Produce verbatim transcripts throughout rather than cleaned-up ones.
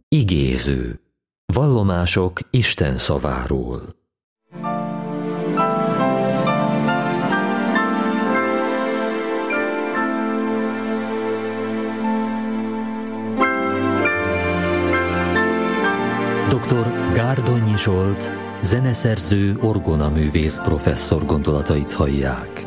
Igéző. Vallomások Isten szaváról. doktor Gárdonyi Zsolt, zeneszerző, orgonaművész professzor gondolatait hallják.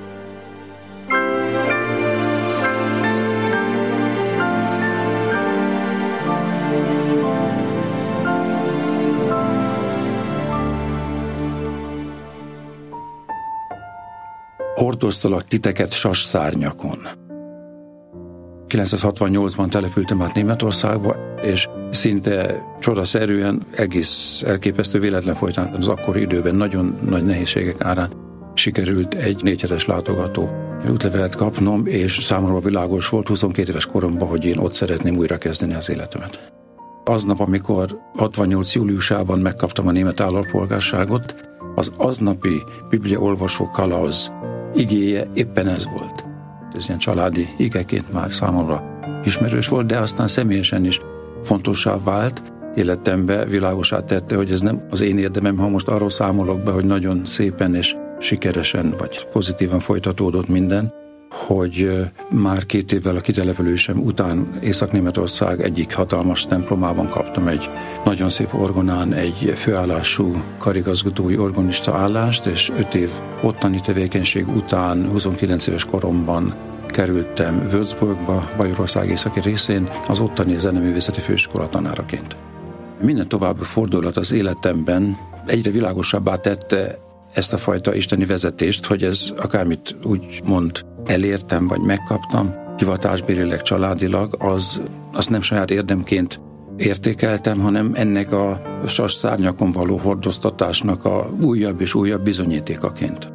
Hordoztalak titeket sasszárnyakon. kilencszázhatvannyolcban települtem át Németországba, és szinte csodaszerűen, egész elképesztő véletlen folytán az akkori időben nagyon nagy nehézségek árán sikerült egy négyhetes látogató útlevelet kapnom, és számomra világos volt huszonkét éves koromban, hogy én ott szeretném újra kezdeni az életemet. Aznap, amikor hatvannyolc júliusában megkaptam a német állampolgárságot, az aznapi bibliaolvasó kalauz igéje éppen ez volt. Ez ilyen családi igeként már számomra ismerős volt, de aztán személyesen is fontossá vált, életembe világosá tette, hogy ez nem az én érdemem, ha most arról számolok be, hogy nagyon szépen és sikeresen vagy pozitívan folytatódott minden, hogy már két évvel a kitelepülésem után Észak-Németország egyik hatalmas templomában kaptam egy nagyon szép orgonán egy főállású karigazgatói organista állást, és öt év ottani tevékenység után huszonkilenc éves koromban kerültem Würzburgba, Bajorország északi részén, az ottani zeneművészeti főiskola tanáraként. Minden további fordulat az életemben egyre világosabbá tette ezt a fajta isteni vezetést, hogy ez akármit úgy mond elértem, vagy megkaptam, hivatásbérileg, családilag, az, az nem saját érdemként értékeltem, hanem ennek a sasszárnyakon való hordoztatásnak a újabb és újabb bizonyítékaként.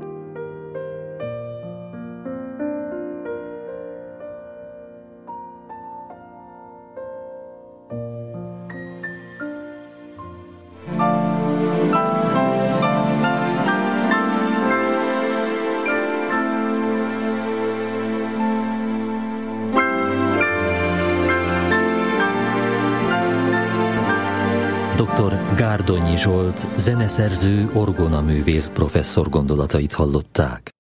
doktor Gárdonyi Zsolt, zeneszerző, orgonaművész professzor gondolatait hallották.